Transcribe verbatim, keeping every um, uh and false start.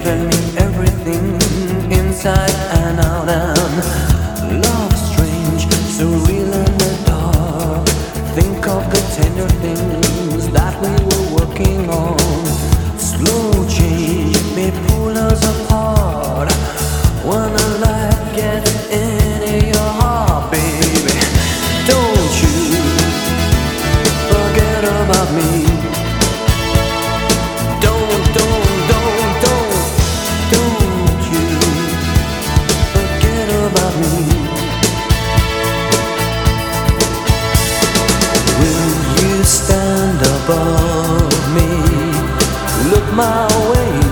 given me everything inside and out, and love strange, so real in the dark. Think of the tender things that we were working on. Slow change may pull us apart when a light gets into your heart, baby. Don't you forget about me. Don't, don't, don't, don't, don't you forget about me. Will you stand above me? Look my way.